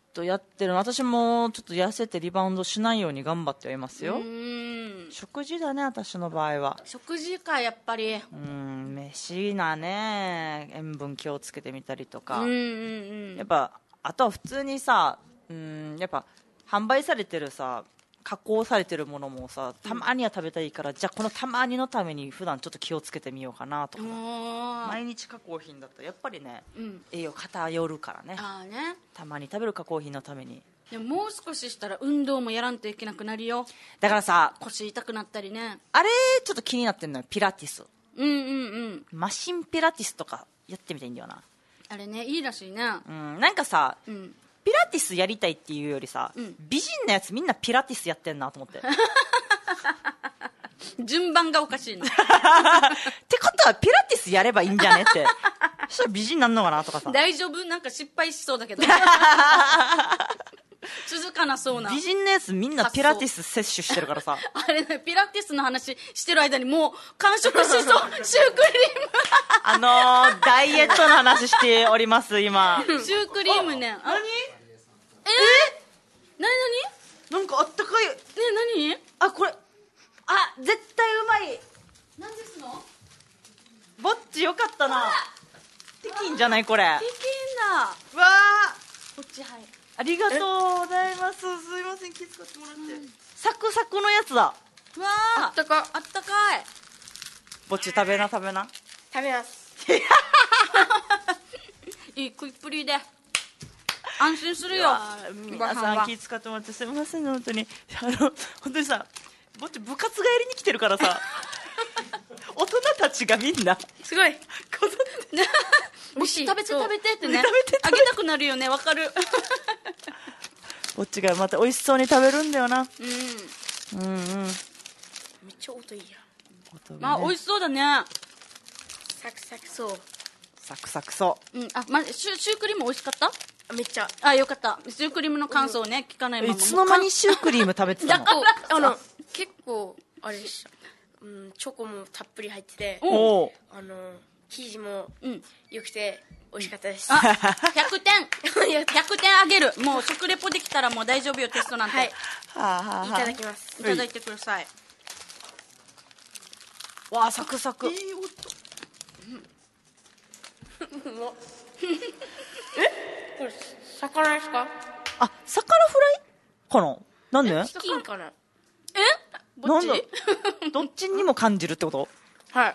とやってる。私もちょっと痩せてリバウンドしないように頑張ってはいますよ。食事だね、私の場合は。 食事か、やっぱり。 飯なね、塩分気をつけてみたりとか。やっぱあとは普通にさ、やっぱ販売されてるさ、加工されてるものもさ、たまには食べたいから、じゃあこのたまにのために普段ちょっと気をつけてみようかなとか。毎日加工品だとやっぱりね、栄養偏るからね。たまに食べる加工品のために。 でももう少ししたら運動もやらんといけなくなるよ。 だからさ、 腰痛くなったりね。 あれちょっと気になってんのよ、ピラティス。マシンピラティスとかやってみたいんだよな。 あれね、いいらしいね。 なんかさ、ピラティスやりたいっていうよりさ、美人なやつみんなピラティスやってんなと思って。 順番がおかしいの。 ってことはピラティスやればいいんじゃねって。そしたら美人なんのかなとかさ。 大丈夫？なんか失敗しそうだけど。続かなそうな。 美人のやつみんなピラティス摂取してるからさ。 あれね、ピラティスの話してる間にもう完食しそう。シュークリーム。 ダイエットの話しております、今。 シュークリームね。 何？ 何なんかあったかい。 ね、何？ あ、これ。あ、絶対うまい。 何ですの？ ぼっちよかったな。できんじゃないこれ。 できんだ。 わあ。 こっちはい。 ありがとうございます。すいません、気遣ってもらって。サクサクのやつだ。 わあ。あったかい。 ぼっち食べな。 食べます。 いい食いっぷりで。安心するよ。 皆さん気遣ってもらってすみませんね、本当に。本当にさ、ぼっち部活帰りに来てるからさ、大人たちがみんなすごい美味しい。食べてってね。あげたくなるよね、わかる。 ぼっちがまた美味しそうに食べるんだよな。 めっちゃ音いいや。 まあ美味しそうだね。 サクサクそう。 サクサクそう。 シュークリーム美味しかった？ めっちゃ。 よかった。シュークリームの感想をね、聞かないまま。 いつの間にシュークリーム食べてたの？ 結構あれでした。チョコもたっぷり入ってて、生地も良くて美味しかったです。 100点あげる。もう食レポできたらもう大丈夫よ、テストなんて。 いただきます。 いただいてください。 わあ、サクサク。 これ魚ですか？ あ、魚フライかな？なんで？ チキンかな？ なんだ？どっちにも感じるってこと？ はい。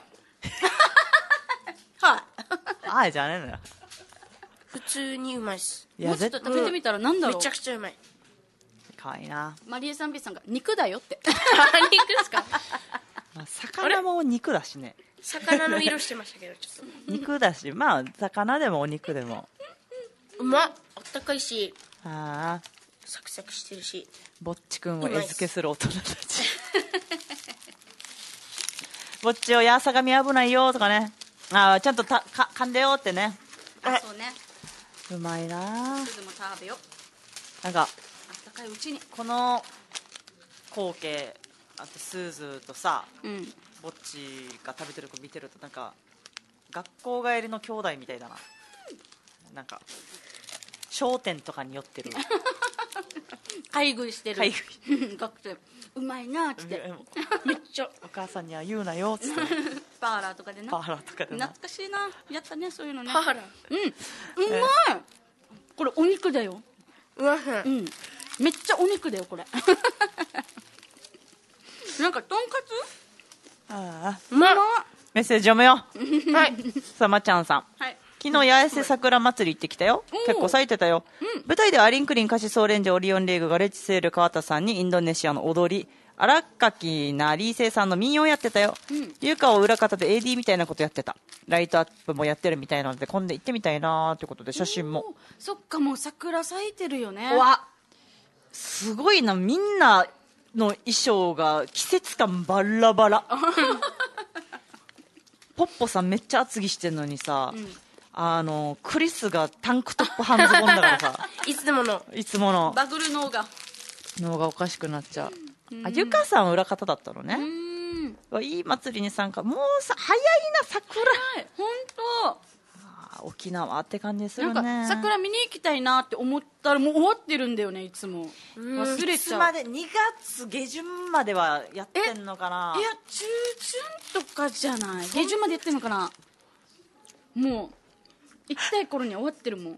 はいじゃねえのよ。 普通にうまいです。 もうちょっと食べてみたらなんだろう。 めちゃくちゃうまい。 かわいいな。 マリエさん B さんが肉だよって。 肉ですか？ 魚も肉だしね。 魚の色してましたけど、ちょっと肉だし、まあ魚でもお肉でもうまっ。あったかいし、 サクサクしてるし。 ぼっちくんを餌付けする大人たち。ぼっちをやさがみ危ないよとかね。ちゃんと噛んでよってね。 そうね。 うまいな。 すずも食べよ。 なんかあったかいうちにこの光景あとスーズとさ、ぼっちが食べてる子見てるとなんか学校帰りの兄弟みたいだな。なんか商店とかに寄ってる。 買い食いしてる。 買い食い。学生うまいなっつって。 めっちゃお母さんには言うなよっつって。 パーラーとかでな。 パーラーとかでな。 懐かしいな。やったねそういうのね。 パーラー。 うまい。これお肉だよ。 うまい。 めっちゃお肉だよこれ。なんかとんかつ？ うまい。 メッセージ読むよ。 はい。 さまちゃんさん。 はい。 昨日八重瀬桜祭り行ってきたよ。結構咲いてたよ。舞台ではアリンクリン歌詞総レンジャーオリオンレーグがレッチセール川田さんにインドネシアの踊り荒垣なりせさんの民謡やってたよ。優香を裏方で AD みたいなことやってた。ライトアップもやってるみたいなので今度行ってみたいなーってことで写真も。 そっかもう桜咲いてるよね。 すごいな。みんなの衣装が季節感バラバラ。ポッポさんめっちゃ厚着してんのにさ、クリスがタンクトップ半ズボンだからさ。 いつものバグル脳がおかしくなっちゃう。ゆかさん裏方だったのね。いい祭りに参加。もうさ早いな桜。 本当。 沖縄って感じするね。 なんか桜見に行きたいなって思ったらもう終わってるんだよね、いつも。忘れちゃう。 いつまで2月下旬まではやってんのかな。 いや中旬とかじゃない、下旬までやってんのかな。もう行きたい頃には終わってるもん。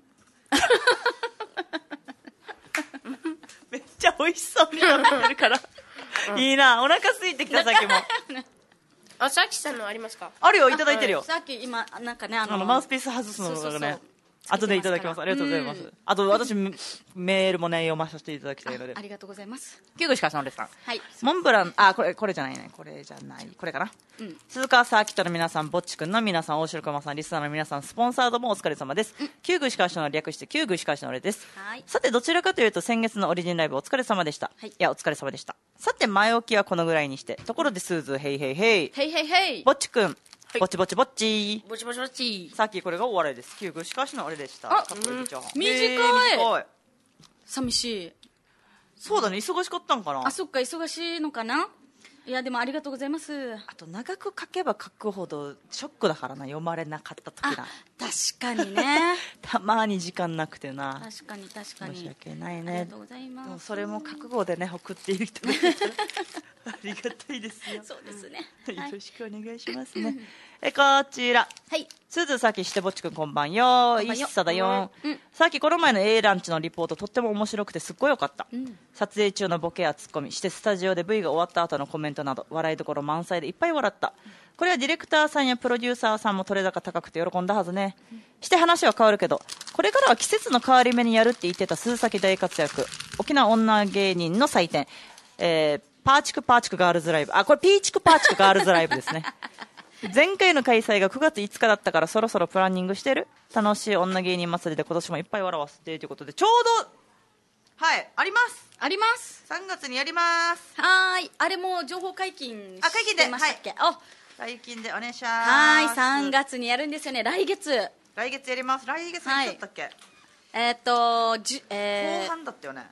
めっちゃ美味しそうに食べてるから、いいな。お腹空いてきた。さっきもさっきさんのありますか？ あるよ、いただいてるよ。 さっき今なんかねマウスピース外すのがね、後でいただきます。ありがとうございます。あと私メールもね読まさせていただきたいので。 ありがとうございます。 キューグシカシのレさん、 はい、 モンブラン、これじゃないね、これじゃない、これかな、鈴川サーキットの皆さん、ぼっちくんの皆さん、大城熊さん、リスナーの皆さん、スポンサードもお疲れ様です。キューグシカシの略してキューグシカシのレです。さてどちらかというと先月のオリジンライブお疲れ様でした。いやお疲れ様でした。さて前置きはこのぐらいにして、ところでスーズ、ヘイヘイヘイヘイヘイヘイ、 ぼっちくん、ぼっちぼっちぼっちぼちぼちぼっち。 さっきこれがお笑いです。キューグシカシの俺でした。かっこいいじゃん。 短い。寂しい。 そうだね、忙しかったんかな。 そっか、忙しいのかな。いやでもありがとうございます。 あと長く書けば書くほどショックだからな、読まれなかった時な。 確かにね。 たまに時間なくてな。 確かに確かに。 申し訳ないね。 ありがとうございます。 それも覚悟でね送っている人がいたらありがたいですよ。 そうですね。 よろしくお願いしますね。こちら。 はい。 すずさきしてぼっちくんこんばんよ。いっさだよ。さっきこの前の A ランチのリポートとっても面白くてすっごいよかった。撮影中のボケやツッコミしてスタジオで V が終わった後のコメントなど笑いどころ満載でいっぱい笑った。これはディレクターさんやプロデューサーさんも取れ高高くて喜んだはずね。して話は変わるけど、これからは季節の変わり目にやるって言ってた鈴崎大活躍、沖縄女芸人の祭典、パーチクパーチクガールズライブ、これピーチクパーチクガールズライブですね。前回の開催が9月5日だったからそろそろプランニングしてる。楽しい女芸人祭りで今年もいっぱい笑わせてということで、ちょうどはいあります3月にやります。 はい、あれも情報解禁してましたっけ。 解禁でお願いします。 はい、3月にやるんですよね。来月やります。来月いつだったっけ。 後半だったよね。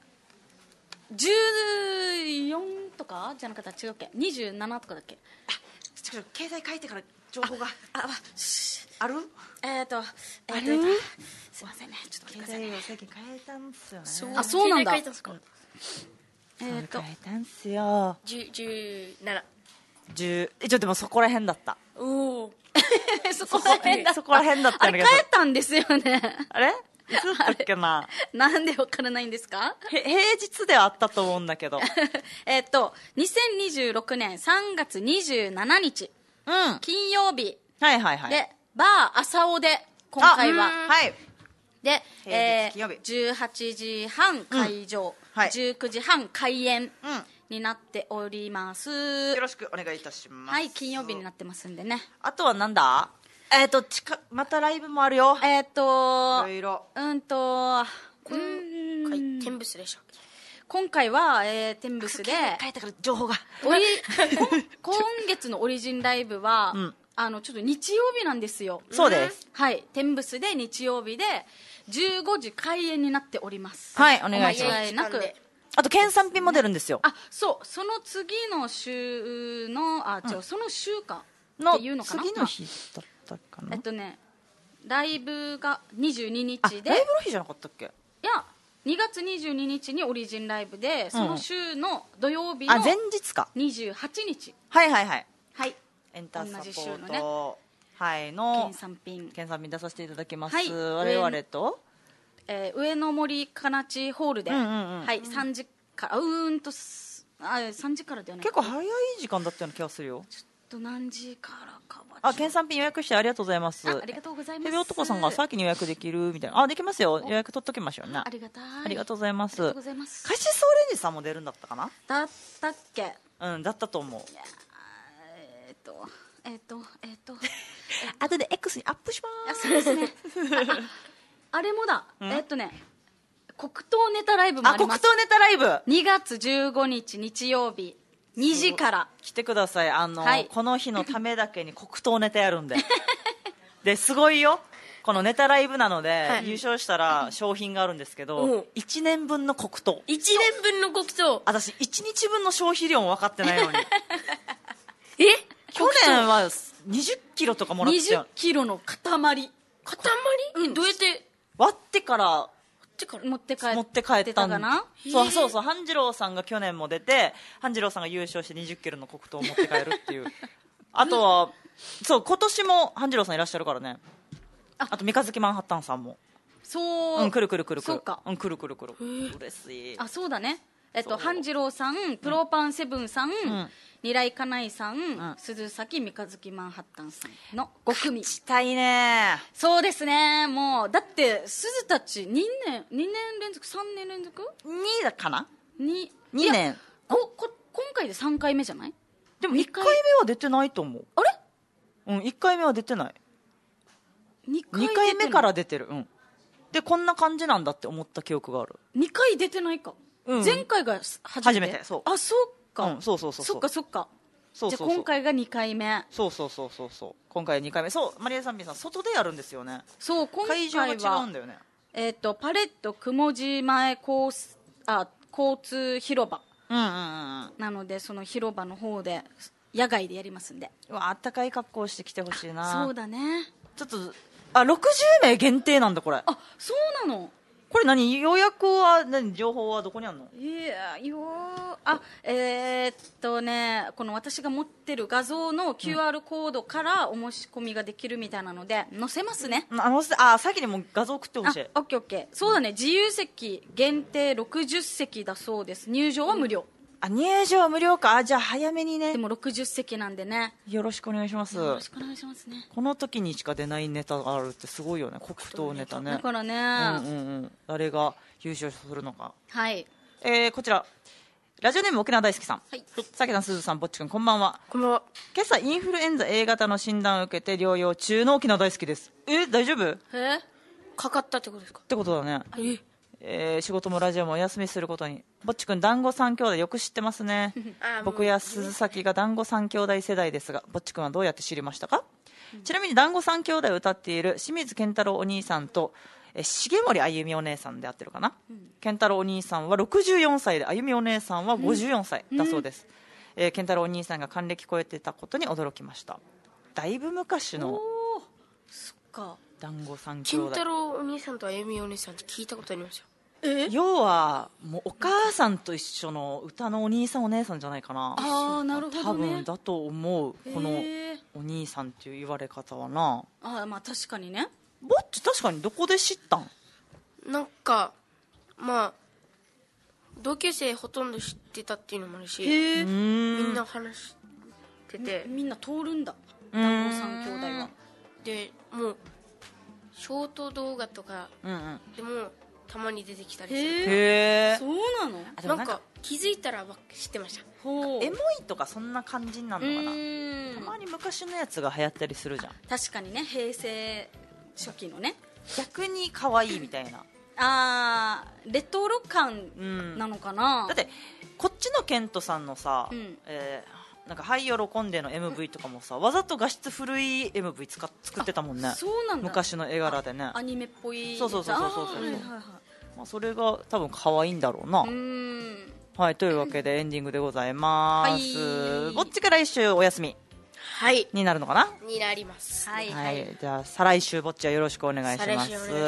14とかじゃなかった、違うっけ、27とかだっけ。 携帯書いてから情報がある。 ある。すいませんね、ちょっと待ってくださいね。 携帯を最近変えたんすよね。 そうなんだ。 変えたんすか。 変えたんすよ。 17。 でもそこら辺だった。 おお。そこら辺だったんだけど。変えたんですよね。 あれいつだったっけな。 なんでわからないんですか。 平日ではあったと思うんだけど。 2026年3月27日、金曜日でバー朝尾で今回はで、18時半会場、19時半開演になっております。 よろしくお願いいたします。 はい、金曜日になってますんでね。 あとはなんだ。またライブもあるよ。いろいろ。 天ブスでしょ。 今回は天ブスで変えたから情報が今月のオリジンライブは、ちょっと日曜日なんですよ。 そうです。 はい、天ブスで日曜日で15時開演になっております。 はい、お願いします。 間違いなく。 あと県産品も出るんですよ。 その次の週のその週間っていうのかな。 次の日だったかな。 ライブが22日で、 ライブの日じゃなかったっけ。 いや2月22日にオリジンライブで、その週の土曜日の前日か 28日。 はいエンターサポートの県産品出させていただきます。我々と上野森かなちホールで3時から3時からだよね。 結構早い時間だったような気がするよ。 ちょっと何時からかは。 県産品予約してありがとうございます。 ありがとうございます。 ヘビ男さんが先に予約できるみたいな。できますよ。予約取っときましょうね。 ありがたい。 ありがとうございます。 ありがとうございます。 カシスオレンジさんも出るんだったかな。 だったっけ。 だったと思う。後で X にアップします。 そうですね。あれもだ。黒糖ネタライブもあります。 黒糖ネタライブ 2月15日日曜日2時から来てください。この日のためだけに黒糖ネタやるんでですごいよ。このネタライブなので、優勝したら商品があるんですけど、1年分の黒糖。 1年分の黒糖。 私1日分の消費量も分かってないのに去年は20キロとかもらってたよ。 20キロの塊。 塊、どうやって割ってから持って帰ったかな。 そう半次郎さんが去年も出て、半次郎さんが優勝して20キロの黒糖を持って帰るっていうあとはそう今年も半次郎さんいらっしゃるからね。あと三日月マンハッタンさんもそう、 くるそうか、 くる嬉しい。 そうだね。半次郎さん、プロパンセブンさん、二来かなえさん、鈴崎三日月マンハッタンさんの5組。 勝ちたいね。 そうですね。もうだって鈴たち2年連続3年連続 2かな。 2 年。 今回で3回目じゃない？ でも1回目は出てないと思う。 あれ 1回目は出てない。2回目から出てる。でこんな感じなんだって思った記憶がある。 2回出てないか。前回が初めて。 そう。 あ、そうか。 そう。 そっか。じゃあ今回が2回目。 そう。今回は2回目。そう、マリエさん皆さん外でやるんですよね。 そう、今回は会場が違うんだよね。 パレット雲寺前交通広場。なのでその広場の方で野外でやりますんで。 あったかい格好してきてほしいな。 そうだね。 ちょっと60名限定なんだこれ。 あ、そうなの。 これ予約は情報はどこにあるの？ この私が持ってる画像の QR コードからお申し込みができるみたいなので載せますね。 先にもう画像送ってほしい。 オッケー。そうだね。自由席限定60席だそうです。入場は無料。 入場は無料か。じゃあ早めにね。 でも60席なんでね。 よろしくお願いします。 よろしくお願いしますね。 この時にしか出ないネタがあるってすごいよね。黒糖ネタね。 だからね。 誰が優勝するのか。 はい。 こちらラジオネーム沖縄大好きさん。 はい。 さけさん、すずさん、ぼっちくん、こんばんは。 こんばんは。 今朝インフルエンザ A 型の診断を受けて療養中の沖縄大好きです。大丈夫？ かかったってことですか？ ってことだね。仕事もラジオもお休みすることに。ぼっちくん、団子三兄弟よく知ってますね。僕や鈴崎が団子三兄弟世代ですが、ぼっちくんはどうやって知りましたか？ちなみに団子三兄弟を歌っている清水健太郎お兄さんと重森あゆみお姉さんで合ってるかな。健太郎お兄さんは64歳であゆみお姉さんは54歳だそうです。健太郎お兄さんが還暦超えてたことに驚きました。だいぶ昔の団子三兄弟。 健太郎お兄さんとあゆみお姉さんって聞いたことありますよ。 要はもうお母さんと一緒の歌のお兄さんお姉さんじゃないかな。 なるほどね。 多分だと思う。このお兄さんっていう言われ方はな。 まあ確かにね。 ぼっち確かにどこで知ったん？ なんかまあ同級生ほとんど知ってたっていうのもあるし、みんな話してて、 みんな通るんだ、団子三兄弟は。 でもうショート動画とかでもたまに出てきたりする。 そうなの？ なんか気づいたら知ってました。 エモいとかそんな感じになるのかな。たまに昔のやつが流行ったりするじゃん。 確かにね、平成初期のね。 逆に可愛いみたいな。 レトロ感なのかな。 だってこっちのケントさんのさ、なんか「はい喜んで」の MV とかもさ、わざと画質古い MV 作ってたもんね。 そうなんだ。 昔の絵柄でね、 アニメっぽい。 そうそれが多分可愛いんだろうな。はい、というわけでエンディングでございます。ぼっちから来週お休みになるのかな。 になります。 はい、じゃあ再来週ぼっちはよろしくお願いします。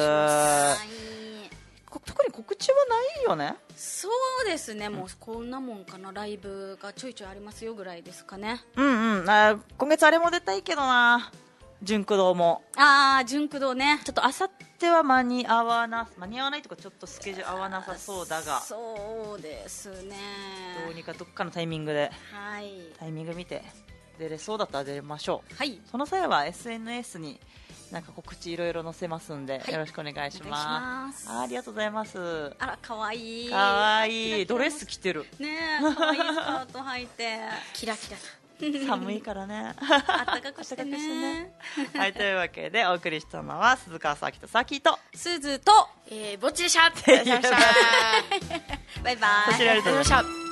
特に告知はないよね。 そうですね、もうこんなもんかな。ライブがちょいちょいありますよぐらいですかね。 今月あれも出たいけどな、純駆動も。 純駆動ね。 ちょっとあさっては間に合わないとか、ちょっとスケジュール合わなさそうだが、 そうですね、 どうにかどっかのタイミングで、タイミング見て出れそうだったら出ましょう。その際は SNS になんか告知いろいろ載せますんで、よろしくお願いします。ありがとうございます。 かわいい。 かわいい。ドレス着てるね。かわいいスカート履いてキラキラ寒いからね。 あったかくしてね。 はい、というわけでお送りしたのは鈴川さきとさきとすずとぼっちでした。バイバイ。 こちらありがとうございました。